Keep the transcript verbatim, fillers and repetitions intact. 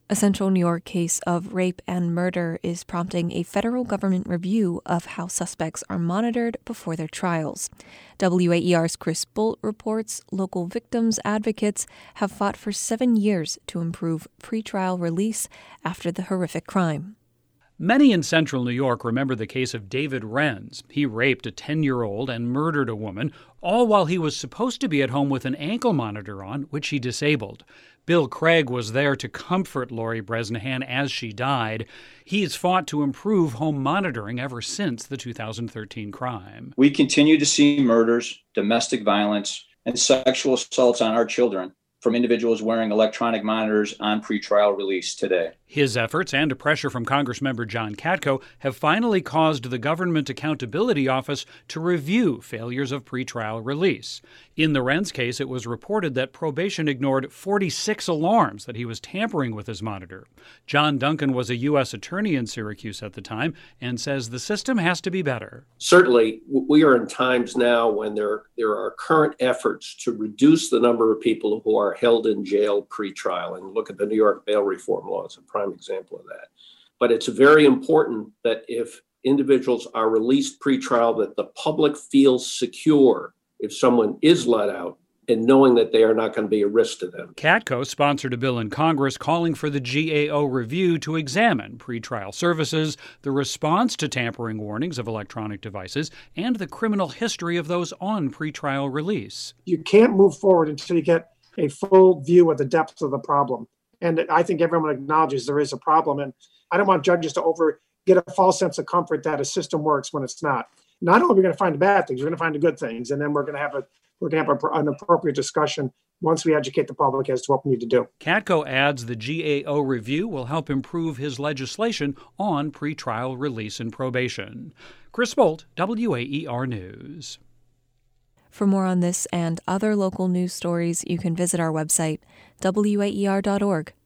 A Central New York case of rape and murder is prompting a federal government review of how suspects are monitored before their trials. W A E R's Chris Bolt reports local victims' advocates have fought for seven years to improve pretrial release after the horrific crime. Many in central New York remember the case of David Renz. He raped a ten-year-old and murdered a woman, all while he was supposed to be at home with an ankle monitor on, which he disabled. Bill Craig was there to comfort Lori Bresnahan as she died. He has fought to improve home monitoring ever since the two thousand thirteen crime. We continue to see murders, domestic violence, and sexual assaults on our children from individuals wearing electronic monitors on pretrial release today. His efforts and pressure from Congressmember John Katko have finally caused the Government Accountability Office to review failures of pretrial release. In the Renz case, it was reported that probation ignored forty-six alarms that he was tampering with his monitor. John Duncan was a U S attorney in Syracuse at the time and says the system has to be better. Certainly, we are in times now when there, there are current efforts to reduce the number of people who are held in jail pretrial. And look at the New York bail reform law as a prime example of that. But it's very important that if individuals are released pretrial, that the public feels secure if someone is let out and knowing that they are not going to be a risk to them. Katko sponsored a bill in Congress calling for the G A O review to examine pretrial services, the response to tampering warnings of electronic devices, and the criminal history of those on pretrial release. You can't move forward until you get a full view of the depth of the problem. And I think everyone acknowledges there is a problem. And I don't want judges to over get a false sense of comfort that a system works when it's not. Not only are we going to find the bad things, we're going to find the good things. And then we're going to have a we're going to have a, an appropriate discussion once we educate the public as to what we need to do. Katko adds the G A O review will help improve his legislation on pretrial release and probation. Chris Bolt, W A E R News. For more on this and other local news stories, you can visit our website, W A E R dot org.